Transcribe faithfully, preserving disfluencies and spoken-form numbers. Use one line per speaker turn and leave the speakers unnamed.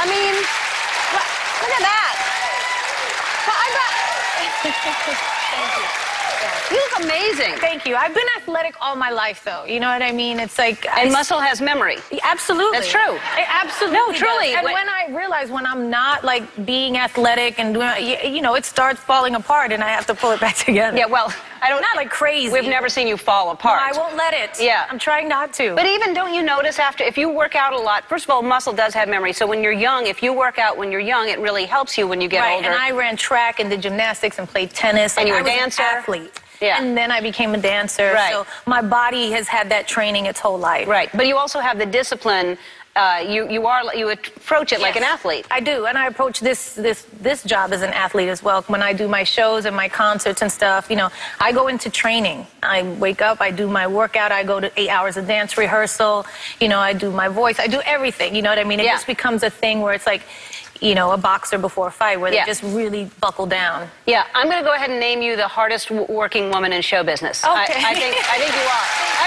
I mean, look at that. Well, I got... Thank you. Yeah. You look amazing.
Thank you. I've been athletic all my life, though. You know what I mean? It's like...
And
I,
muscle has memory.
Absolutely.
That's true.
It absolutely
No, truly.
does. And
when,
when I realize when I'm not, like, being athletic and doing... You, you know, it starts falling apart, and I have to pull it back together.
Yeah, well, I don't...
Not like crazy.
We've never seen you fall apart.
No, I won't let it.
Yeah.
I'm trying not to.
But even, don't you notice after... If you work out a lot... First of all, muscle does have memory. So when you're young, if you work out when you're young, it really helps you when you get
right,
older.
And I ran track and did gymnastics and played tennis.
And
like,
you were a
I was
dancer?
An athlete.
Yeah.
And then I became a dancer.
Right.
So my body has had that training its whole life.
Right. But you also have the discipline. Uh, you you are you approach it
yes,
like an athlete.
I do, and I approach this this this job as an athlete as well. When I do my shows and my concerts and stuff, you know, I go into training. I wake up, I do my workout, I go to eight hours of dance rehearsal. You know, I do my voice, I do everything. You know what I mean? It
yeah.
just becomes a thing where it's like, you know, a boxer before a fight, where
yeah.
they just really buckle down.
Yeah, I'm going to go ahead and name you the hardest w working woman in show business.
Okay.
I, I think I think you are.